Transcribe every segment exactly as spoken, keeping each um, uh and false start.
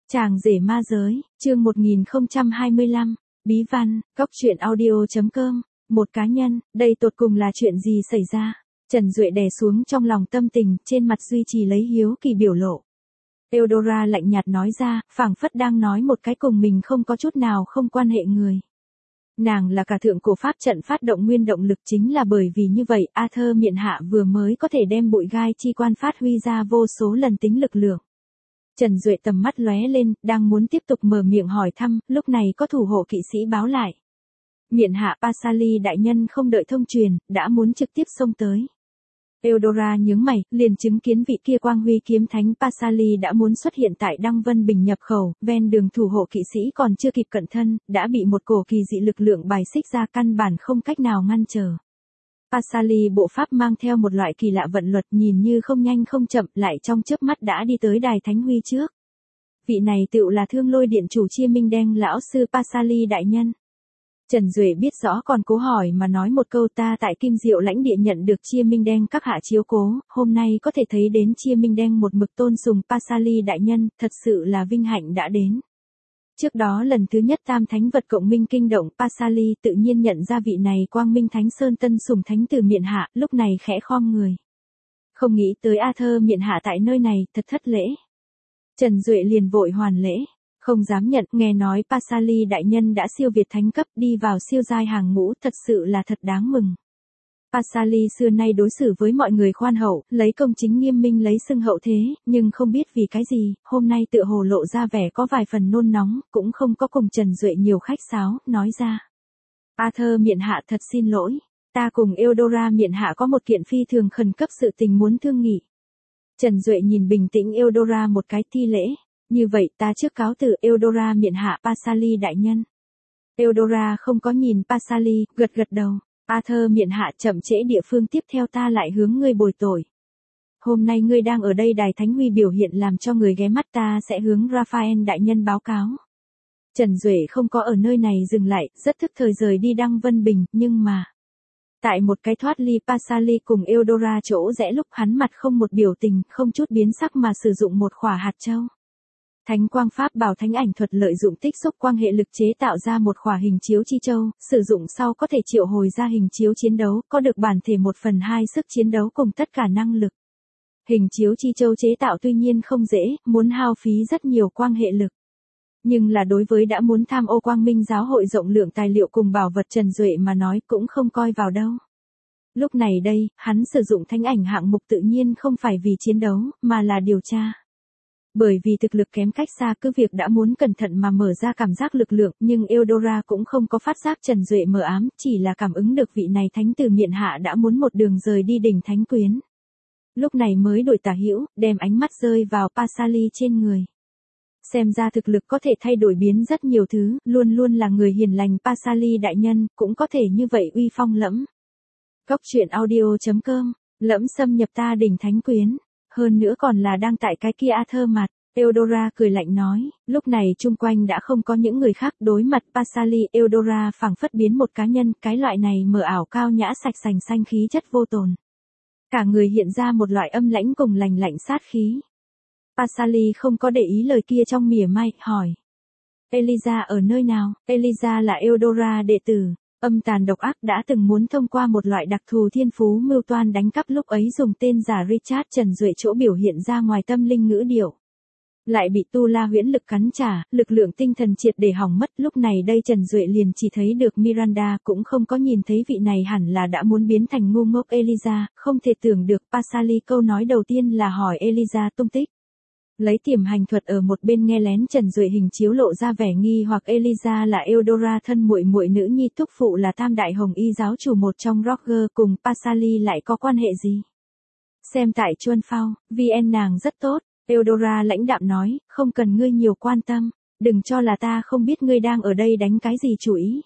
Chàng rể ma giới, chương một nghìn không trăm hai mươi lăm, bí văn, cóc truyện audio chấm com, một cá nhân, đây tột cùng là chuyện gì xảy ra? Trần Duệ đè xuống trong lòng tâm tình, trên mặt duy trì lấy hiếu kỳ biểu lộ. Eudora lạnh nhạt nói ra, phảng phất đang nói một cái cùng mình không có chút nào không quan hệ người. Nàng là cả thượng cổ pháp trận phát động nguyên động lực, chính là bởi vì như vậy, Arthur miện hạ vừa mới có thể đem bụi gai chi quan phát huy ra vô số lần tính lực lượng. Trần Duệ tầm mắt lóe lên, đang muốn tiếp tục mở miệng hỏi thăm, lúc này có thủ hộ kỵ sĩ báo lại. Miện hạ Pasali đại nhân không đợi thông truyền, đã muốn trực tiếp xông tới. Eudora nhướng mày, liền chứng kiến vị kia quang huy kiếm thánh Pasali đã muốn xuất hiện tại Đăng Vân Bình nhập khẩu, ven đường thủ hộ kỵ sĩ còn chưa kịp cận thân, đã bị một cổ kỳ dị lực lượng bài xích ra, căn bản không cách nào ngăn trở. Pasali bộ pháp mang theo một loại kỳ lạ vận luật, nhìn như không nhanh không chậm, lại trong chớp mắt đã đi tới đài thánh huy trước. Vị này tựu là Thương Lôi Điện chủ Chia Minh Đen lão sư Pasali đại nhân. Trần Duệ biết rõ còn cố hỏi mà nói một câu, ta tại Kim Diệu lãnh địa nhận được Chia Minh Đen các hạ chiếu cố, hôm nay có thể thấy đến Chia Minh Đen một mực tôn sùng Pasali đại nhân, thật sự là vinh hạnh đã đến. Trước đó lần thứ nhất tam thánh vật cộng minh kinh động, Pasali tự nhiên nhận ra vị này quang minh thánh sơn tân sùng thánh từ miện hạ, lúc này khẽ khom người. Không nghĩ tới Arthur miện hạ tại nơi này, thật thất lễ. Trần Duệ liền vội hoàn lễ. Không dám nhận, nghe nói Pasali đại nhân đã siêu việt thánh cấp, đi vào siêu giai hàng ngũ, thật sự là thật đáng mừng. Pasali xưa nay đối xử với mọi người khoan hậu, lấy công chính nghiêm minh lấy xưng hậu thế, nhưng không biết vì cái gì, hôm nay tựa hồ lộ ra vẻ có vài phần nôn nóng, cũng không có cùng Trần Duệ nhiều khách sáo, nói ra. Arthur miện hạ thật xin lỗi, ta cùng Eudora miện hạ có một kiện phi thường khẩn cấp sự tình muốn thương nghị. Trần Duệ nhìn bình tĩnh Eudora một cái, thi lễ. Như vậy ta trước cáo từ, Eudora miện hạ Pasali đại nhân. Eudora không có nhìn Pasali, gật gật đầu. Arthur miện hạ, chậm trễ địa phương tiếp theo ta lại hướng ngươi bồi tội. Hôm nay ngươi đang ở đây đài thánh huy biểu hiện làm cho người ghé mắt, ta sẽ hướng Raphael đại nhân báo cáo. Trần Duệ không có ở nơi này dừng lại, rất thức thời rời đi Đăng Vân Bình, nhưng mà. Tại một cái thoát ly Pasali cùng Eudora chỗ rẽ lúc, hắn mặt không một biểu tình, không chút biến sắc mà sử dụng một khỏa hạt châu. Thánh quang pháp bảo thánh ảnh thuật lợi dụng tích xúc quang hệ lực chế tạo ra một khỏa hình chiếu chi châu, sử dụng sau có thể triệu hồi ra hình chiếu chiến đấu, có được bản thể một phần hai sức chiến đấu cùng tất cả năng lực. Hình chiếu chi châu chế tạo tuy nhiên không dễ, muốn hao phí rất nhiều quang hệ lực. Nhưng là đối với đã muốn tham ô quang minh giáo hội rộng lượng tài liệu cùng bảo vật Trần Duệ mà nói cũng không coi vào đâu. Lúc này đây, hắn sử dụng thánh ảnh hạng mục tự nhiên không phải vì chiến đấu, mà là điều tra. Bởi vì thực lực kém cách xa, cứ việc đã muốn cẩn thận mà mở ra cảm giác lực lượng, nhưng Eudora cũng không có phát giác Trần Duệ mờ ám, chỉ là cảm ứng được vị này thánh từ miện hạ đã muốn một đường rời đi đỉnh thánh quyến. Lúc này mới đổi tả hữu, đem ánh mắt rơi vào Pasali trên người. Xem ra thực lực có thể thay đổi biến rất nhiều thứ, luôn luôn là người hiền lành Pasali đại nhân, cũng có thể như vậy uy phong lẫm. Cóc truyện audio chấm com, lẫm xâm nhập ta đỉnh thánh quyến. Hơn nữa còn là đang tại cái kia Arthur mặt. Eudora cười lạnh nói, lúc này chung quanh đã không có những người khác, đối mặt Pasali, Eudora phảng phất biến một cá nhân, cái loại này mờ ảo cao nhã sạch sành xanh khí chất vô tồn. Cả người hiện ra một loại âm lãnh cùng lành lạnh sát khí. Pasali không có để ý lời kia trong mỉa mai, hỏi. Eliza ở nơi nào? Eliza là Eudora đệ tử. Âm tàn độc ác đã từng muốn thông qua một loại đặc thù thiên phú mưu toan đánh cắp, lúc ấy dùng tên giả Richard Trần Duệ chỗ biểu hiện ra ngoài tâm linh ngữ điệu. Lại bị tu la huyễn lực cắn trả, lực lượng tinh thần triệt để hỏng mất, lúc này đây Trần Duệ liền chỉ thấy được Miranda, cũng không có nhìn thấy vị này hẳn là đã muốn biến thành ngu ngốc Eliza, không thể tưởng được Pasali câu nói đầu tiên là hỏi Eliza tung tích. Lấy tiềm hành thuật ở một bên nghe lén, Trần Duệ hình chiếu lộ ra vẻ nghi hoặc, Eliza là Eudora thân muội muội nữ nhi thúc phụ là tam đại hồng y giáo chủ một trong Roger, cùng Pasali lại có quan hệ gì? Xem tại Chuân Phao, vê en nàng rất tốt, Eudora lãnh đạm nói, không cần ngươi nhiều quan tâm, đừng cho là ta không biết ngươi đang ở đây đánh cái gì chủ ý.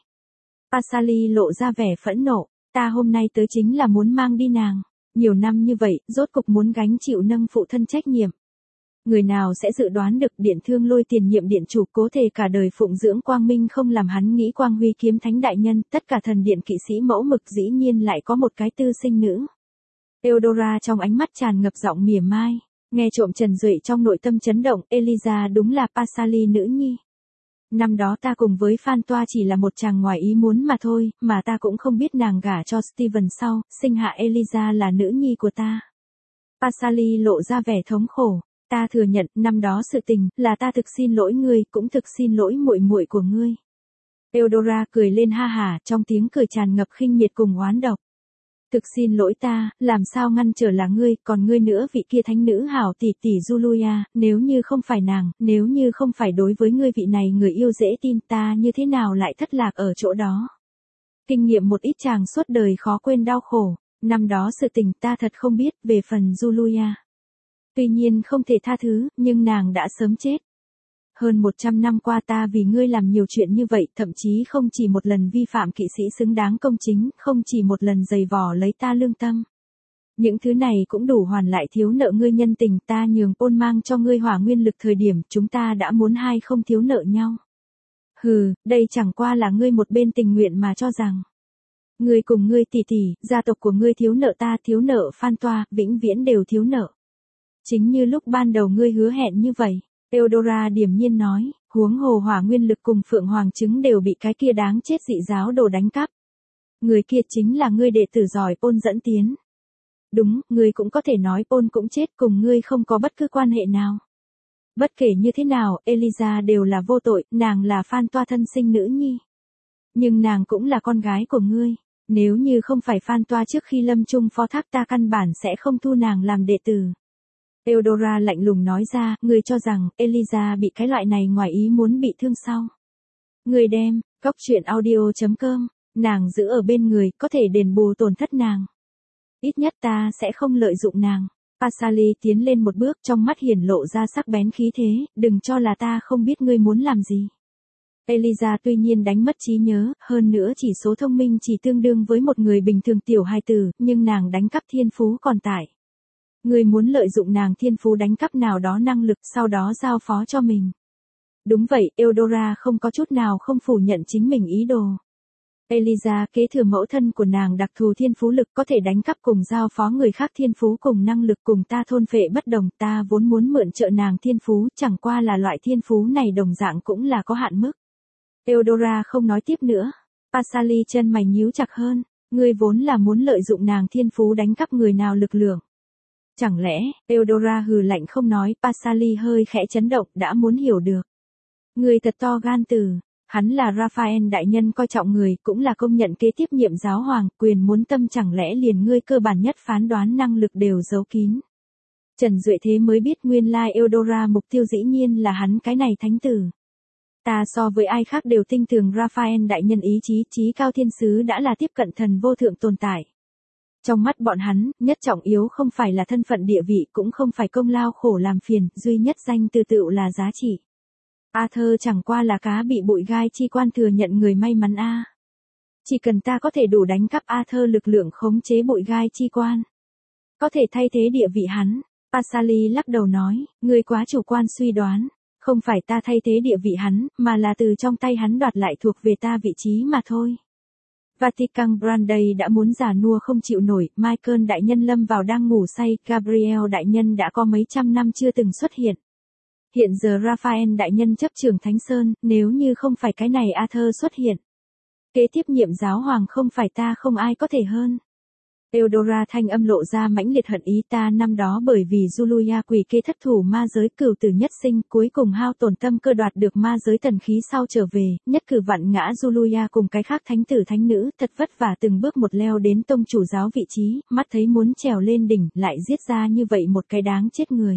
Pasali lộ ra vẻ phẫn nộ, ta hôm nay tới chính là muốn mang đi nàng, nhiều năm như vậy, rốt cục muốn gánh chịu nâng phụ thân trách nhiệm. Người nào sẽ dự đoán được Điện Thương Lôi tiền nhiệm điện chủ cố thể cả đời phụng dưỡng quang minh không làm hắn nghĩ quang huy kiếm thánh đại nhân, tất cả thần điện kỵ sĩ mẫu mực dĩ nhiên lại có một cái tư sinh nữ. Eudora trong ánh mắt tràn ngập giọng mỉa mai, Nghe trộm Trần Duệ trong nội tâm chấn động, Eliza đúng là Pasali nữ nhi. Năm đó ta cùng với Phan Toa chỉ là một chàng ngoài ý muốn mà thôi, mà ta cũng không biết nàng gả cho Steven sau, sinh hạ Eliza là nữ nhi của ta. Pasali lộ ra vẻ thống khổ. Ta thừa nhận, năm đó sự tình, là ta thực xin lỗi ngươi, cũng thực xin lỗi muội muội của ngươi. Eudora cười lên ha hả, trong tiếng cười tràn ngập khinh miệt cùng oán độc. Thực xin lỗi ta, làm sao ngăn trở là ngươi, còn ngươi nữa vị kia thánh nữ hảo tỷ tỷ Julia, nếu như không phải nàng, nếu như không phải đối với ngươi vị này người yêu dễ tin, ta như thế nào lại thất lạc ở chỗ đó. Kinh nghiệm một ít chàng suốt đời khó quên đau khổ, năm đó sự tình ta thật không biết, về phần Julia. Tuy nhiên không thể tha thứ, nhưng nàng đã sớm chết. Hơn một trăm năm qua ta vì ngươi làm nhiều chuyện như vậy, thậm chí không chỉ một lần vi phạm kỵ sĩ xứng đáng công chính, không chỉ một lần giày vò lấy ta lương tâm. Những thứ này cũng đủ hoàn lại thiếu nợ ngươi nhân tình, ta nhường Paul mang cho ngươi hỏa nguyên lực thời điểm chúng ta đã muốn hai không thiếu nợ nhau. Hừ, đây chẳng qua là ngươi một bên tình nguyện mà cho rằng. Ngươi cùng ngươi tỷ tỷ, gia tộc của ngươi thiếu nợ ta, thiếu nợ Phan Toa, vĩnh viễn đều thiếu nợ. Chính như lúc ban đầu ngươi hứa hẹn như vậy. Eudora điềm nhiên nói, huống hồ hỏa nguyên lực cùng phượng hoàng trứng đều bị cái kia đáng chết dị giáo đồ đánh cắp. Người kia chính là ngươi đệ tử giỏi Paul dẫn tiến. Đúng, ngươi cũng có thể nói Paul cũng chết, cùng ngươi không có bất cứ quan hệ nào. Bất kể như thế nào, Eliza đều là vô tội, nàng là Phan Toa thân sinh nữ nhi. Nhưng nàng cũng là con gái của ngươi. Nếu như không phải Phan Toa trước khi lâm chung phó thác, ta căn bản sẽ không thu nàng làm đệ tử. Eudora lạnh lùng nói ra, ngươi cho rằng, Eliza bị cái loại này ngoài ý muốn bị thương sao. Ngươi đem, góc chuyện audio chấm com, nàng giữ ở bên người, có thể đền bù tổn thất nàng. Ít nhất ta sẽ không lợi dụng nàng. Pasali tiến lên một bước, trong mắt hiển lộ ra sắc bén khí thế, đừng cho là ta không biết ngươi muốn làm gì. Eliza tuy nhiên đánh mất trí nhớ, hơn nữa chỉ số thông minh chỉ tương đương với một người bình thường tiểu hài tử, nhưng nàng đánh cắp thiên phú còn tại. Ngươi muốn lợi dụng nàng thiên phú đánh cắp nào đó năng lực, sau đó giao phó cho mình. Đúng vậy, Eudora không có chút nào không phủ nhận chính mình ý đồ. Eliza kế thừa mẫu thân của nàng đặc thù thiên phú lực, có thể đánh cắp cùng giao phó người khác thiên phú cùng năng lực cùng ta thôn phệ bất đồng, ta vốn muốn mượn trợ nàng thiên phú, chẳng qua là loại thiên phú này đồng dạng cũng là có hạn mức. Eudora không nói tiếp nữa. Pasali chân mày nhíu chặt hơn, ngươi vốn là muốn lợi dụng nàng thiên phú đánh cắp người nào lực lượng. Chẳng lẽ, Eudora hừ lạnh không nói, Pasali hơi khẽ chấn động, đã muốn hiểu được. Người thật to gan từ, hắn là Raphael đại nhân coi trọng người, cũng là công nhận kế tiếp nhiệm giáo hoàng, quyền muốn tâm chẳng lẽ liền ngươi cơ bản nhất phán đoán năng lực đều giấu kín. Trần Duệ thế mới biết nguyên lai Eudora mục tiêu dĩ nhiên là hắn cái này thánh tử. Ta so với ai khác đều tin tưởng Raphael đại nhân ý chí, chí cao thiên sứ đã là tiếp cận thần vô thượng tồn tại. Trong mắt bọn hắn, nhất trọng yếu không phải là thân phận địa vị, cũng không phải công lao khổ làm phiền, duy nhất danh từ tựu là giá trị. Arthur chẳng qua là cá bị bụi gai chi quan thừa nhận người may mắn a. Chỉ cần ta có thể đủ đánh cắp Arthur lực lượng khống chế bụi gai chi quan, có thể thay thế địa vị hắn. Pasali lắc đầu nói, ngươi quá chủ quan suy đoán, không phải ta thay thế địa vị hắn, mà là từ trong tay hắn đoạt lại thuộc về ta vị trí mà thôi. Vatican Branday đã muốn già nua không chịu nổi, Michael đại nhân lâm vào đang ngủ say, Gabriel đại nhân đã có mấy trăm năm chưa từng xuất hiện. Hiện giờ Raphael đại nhân chấp trường Thánh Sơn, nếu như không phải cái này Arthur xuất hiện. Kế tiếp nhiệm giáo hoàng không phải ta không ai có thể hơn. Eudora thanh âm lộ ra mãnh liệt hận ý, ta năm đó bởi vì Julia quỷ kê thất thủ ma giới cửu tử nhất sinh, cuối cùng hao tổn tâm cơ đoạt được ma giới thần khí sau trở về, nhất cử vặn ngã Julia cùng cái khác thánh tử thánh nữ, thật vất vả từng bước một leo đến tông chủ giáo vị trí, mắt thấy muốn trèo lên đỉnh, lại giết ra như vậy một cái đáng chết người.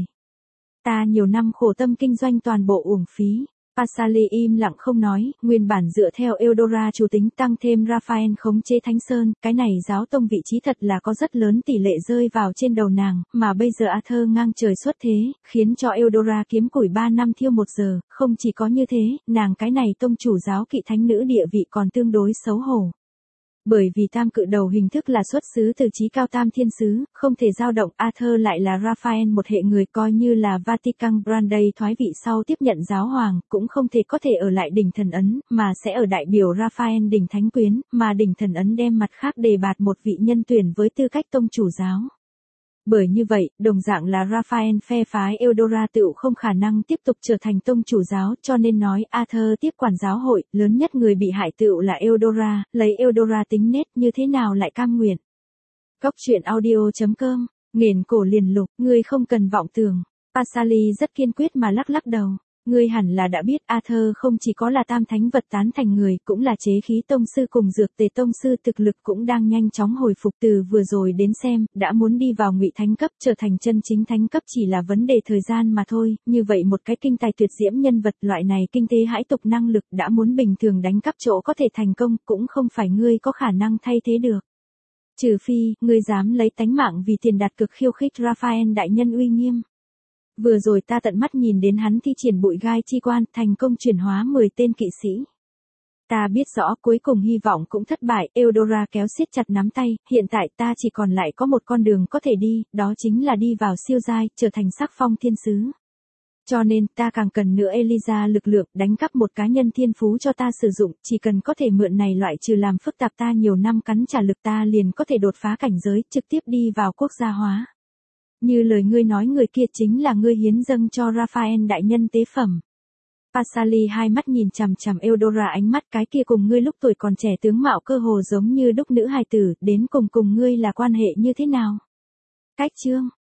Ta nhiều năm khổ tâm kinh doanh toàn bộ uổng phí. Pasali im lặng không nói, nguyên bản dựa theo Eudora chủ tính tăng thêm Raphael khống chế Thánh Sơn, cái này giáo tông vị trí thật là có rất lớn tỷ lệ rơi vào trên đầu nàng, mà bây giờ Arthur ngang trời xuất thế, khiến cho Eudora kiếm củi ba năm thiêu một giờ, không chỉ có như thế, nàng cái này tông chủ giáo kỵ thánh nữ địa vị còn tương đối xấu hổ. Bởi vì tam cự đầu hình thức là xuất xứ từ chí cao tam thiên sứ, không thể dao động, Arthur lại là Raphael một hệ người coi như là Vatican Branday thoái vị sau tiếp nhận giáo hoàng, cũng không thể có thể ở lại đỉnh thần ấn, mà sẽ ở đại biểu Raphael đỉnh thánh quyến, mà đỉnh thần ấn đem mặt khác đề bạt một vị nhân tuyển với tư cách tông chủ giáo. Bởi như vậy, đồng dạng là Raphael phe phái Eudora tựu không khả năng tiếp tục trở thành tông chủ giáo, cho nên nói Arthur tiếp quản giáo hội, lớn nhất người bị hại tựu là Eudora, lấy Eudora tính nết như thế nào lại cam nguyện. Góc truyện audio chấm com, nghển cổ liền lục, ngươi không cần vọng tưởng. Pasali rất kiên quyết mà lắc lắc đầu. Ngươi hẳn là đã biết Arthur không chỉ có là tam thánh vật tán thành người, cũng là chế khí tông sư cùng dược tề tông sư, thực lực cũng đang nhanh chóng hồi phục. Từ vừa rồi đến xem, đã muốn đi vào ngụy thánh cấp, trở thành chân chính thánh cấp chỉ là vấn đề thời gian mà thôi. Như vậy một cái kinh tài tuyệt diễm nhân vật loại này kinh tế hãi tục năng lực đã muốn bình thường đánh cắp chỗ có thể thành công, cũng không phải ngươi có khả năng thay thế được. Trừ phi, ngươi dám lấy tánh mạng vì tiền đạt cực khiêu khích Raphael đại nhân uy nghiêm. Vừa rồi ta tận mắt nhìn đến hắn thi triển bụi gai chi quan, thành công chuyển hóa mười tên kỵ sĩ. Ta biết rõ cuối cùng hy vọng cũng thất bại, Eudora kéo siết chặt nắm tay, hiện tại ta chỉ còn lại có một con đường có thể đi, đó chính là đi vào siêu giai, trở thành sắc phong thiên sứ. Cho nên, ta càng cần nữa Eliza lực lượng, đánh cắp một cá nhân thiên phú cho ta sử dụng, chỉ cần có thể mượn này loại trừ làm phức tạp ta nhiều năm cắn trả lực ta liền có thể đột phá cảnh giới, trực tiếp đi vào quốc gia hóa. Như lời ngươi nói người kia chính là ngươi hiến dâng cho Raphael đại nhân tế phẩm. Pasali hai mắt nhìn chằm chằm Eudora, ánh mắt cái kia cùng ngươi lúc tuổi còn trẻ tướng mạo cơ hồ giống như đúc nữ hài tử, đến cùng cùng ngươi là quan hệ như thế nào? Cách chương